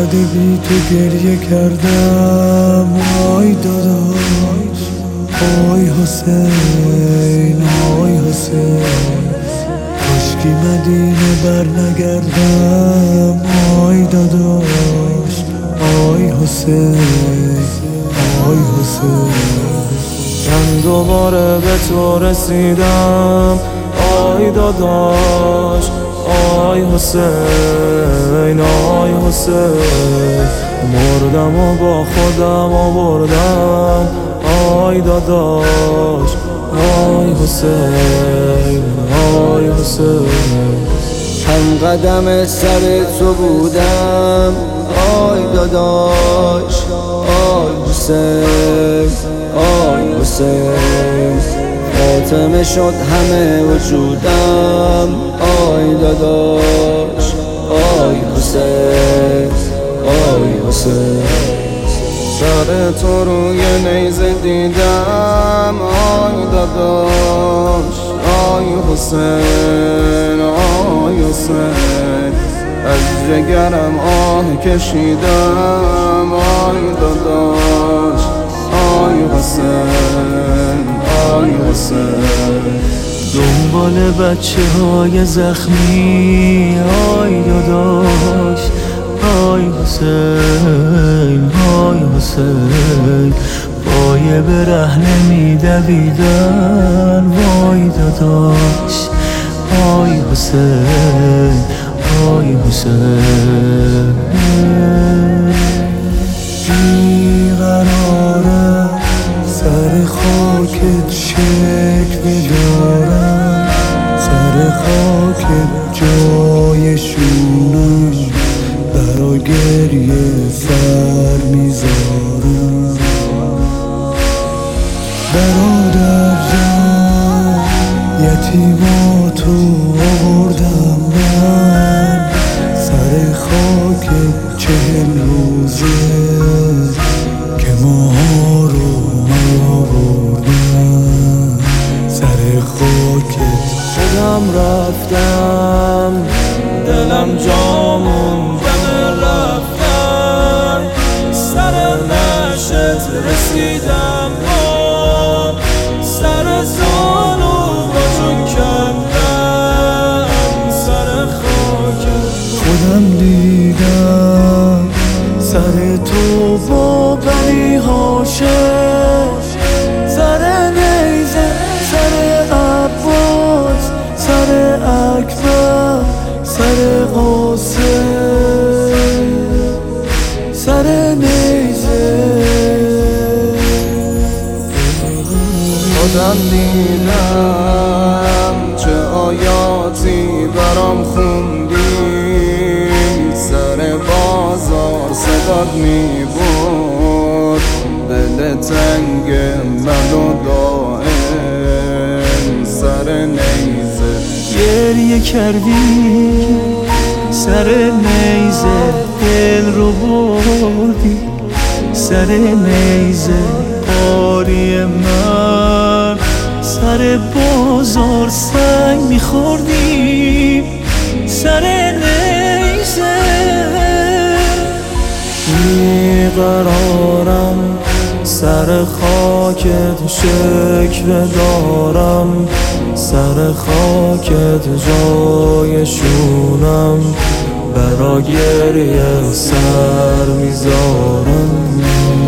چقدر بی تو گریه کردم آی داداش، آی حسین، آی حسین. کاشکی مدینه بر نگردم آی داداش، آی حسین، آی حسین. من دوباره به تو رسیدم آی داداش، آی حسین، آی حسین. مردم و با خودم آوردم آی داداش، آی حسین، آی حسین. هم قدم سر تو بودم آی داداش، آی حسین، آی حسین. خاتمه شد همه وجودم آی داداش، آی حسین، آی حسین. سر تو روی نیزه دیدم آی داداش، آی حسین، آی حسین. از جگرم آه کشیدم آی داداش، آی حسین، آی حسین. دنبال بچه های زخمی آی داداش، آی حسین، آی حسین. پای برهنه میدویدن وای داداش، آی حسین، آی حسین. بیقرارم سر خاکت شکوه دارم، سر خاکت جای شونم، برا گریه سر میذارم. برادر جان یتیماتو آوردم من، سر خاکت 40 روزه که ماها رو آوردم. سر خاکت خودم رفتم، دلم جا موندم رفتم. سر نشت رسیدم سر زانو با جون کندم. سر خاکت خودم دیدم سر تو با بنی هاشم، سر نیزه، سر عباس، سر اکبر، سر قاسم، سر نیزه. خودم دیدم چه آیاتی برام خوندی. سر بازار صدات میبرد دل تنگ منو دائم. سر نیزه گریه کردی، سر نیزه دل رو بردی، سر نیزه قاری من. سر بازار سنگ میخوردی، سر نیزه. بیقرارم سر خاکت شکوه دارم، سر خاکت جای شونم، برا گریه سر میذارم.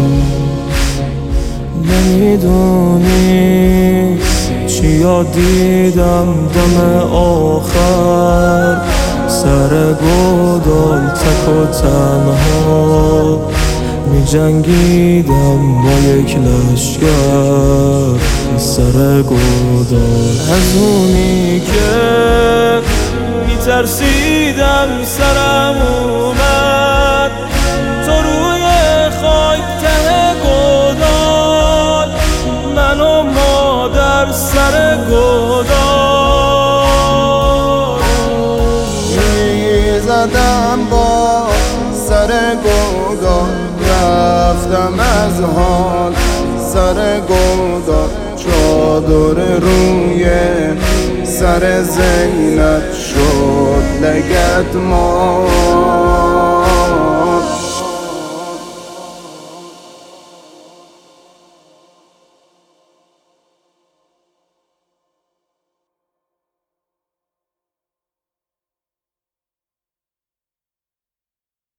نمیدونی چیا دیدم دم آخر، سر گودال تک و تنها می جنگیدم با یک لشگر. سر گودال از اونی که می ترسیدم سرم اومد، تو روی خاک ته گودال، من و مادر سر گودال می زدم با سر گودال. رفتم از حال سر گودال، چادر روی سر زینب شد لگد ما.